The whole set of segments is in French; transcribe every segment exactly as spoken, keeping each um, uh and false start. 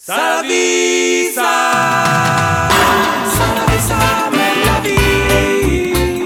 Ça la vie, ça, ça la vie, ça mène la vie.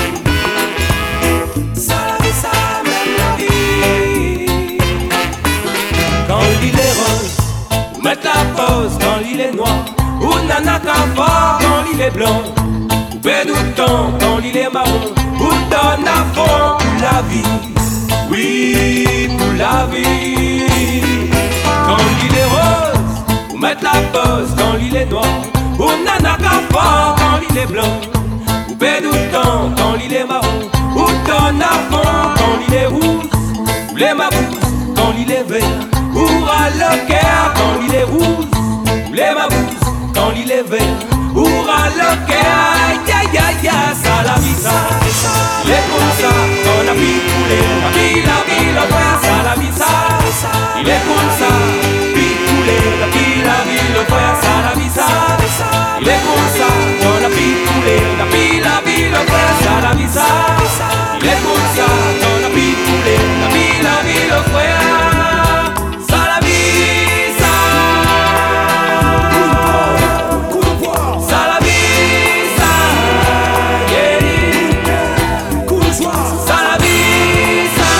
Ça la vie, ça mène la vie. Quand l'île est rose, ou mettre la pause. Quand l'île est noir, ou nana fort. Quand l'île est blanc, ou bédouton. Quand l'île est marron, ou donne à fond pour la vie. Oui, pour la vie. Quand l'île est rose, mettre la pause quand l'île est noire, ou nana fort quand l'île est blanc, ou bédouton quand l'île est marron, ou donne à fond quand l'île est rouge, ou les mabous quand l'île est vert, ou à l'ocaire quand l'île est rouge, ou les mabous quand l'île est vert, ou à l'ocaire, ya ya ya, ça la vie ça, il est comme ça, qu'on a pu couler, la vie, la vie, le frère, ça la vie ça, il est comme ça. La vie, la vie, le frère, ça la vie, ça. Il est comme ça, dans la vie coulée. La vie, la vie, le frère, ça la vie, ça. Il est comme ça, dans la vie coulée. La vie, la vie, le frère, ça la vie, ça. Ça la vie, ça. Yeah. Ça la vie, ça.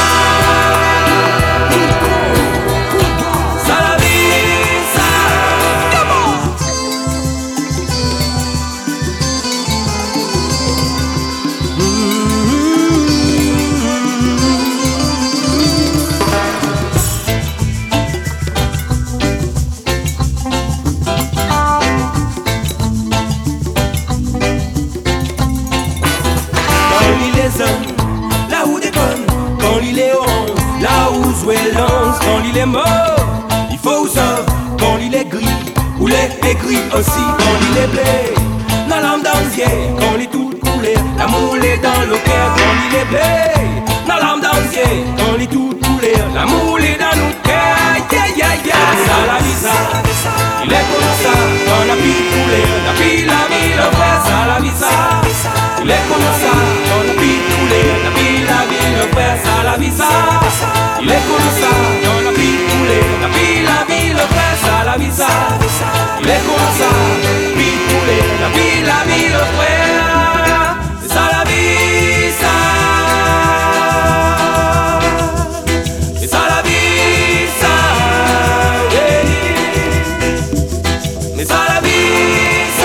Ça la vie. Là où déconne, quand l'île est orange, là où jouer lance, quand l'île est mort, il faut sauve, quand l'île est gris, ou les est gris aussi, quand l'île est blé, dans l'âme d'anzier, quand l'île tout coulé, l'amour est dans le cœur, quand l'île est blé, dans l'âme d'anzier, quand l'île tout coulé, l'amour est dans nos cœurs, yeah yeah yeah, ça la vie ça, il est comme ça, quand la vie coulée, la vie, la vie, le vrai, ça la vie ça, il est comme ça, quand la vie coulée, la vie, la vie, le frère, ça la vie, ça. Il est comme ça, dans la vie coulée, la vie, la vie, le frère, ça la vie, ça. Il est comme ça, la vie coulée, la vie, la vie, le frère, c'est ça la vie, ça. C'est ça la vie, ça. Yeah. Mais ça la vie, ça.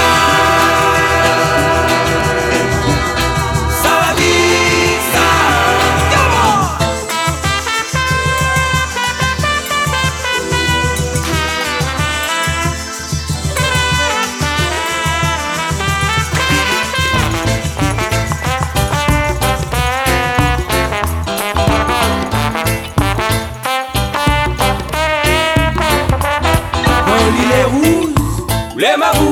Les mabous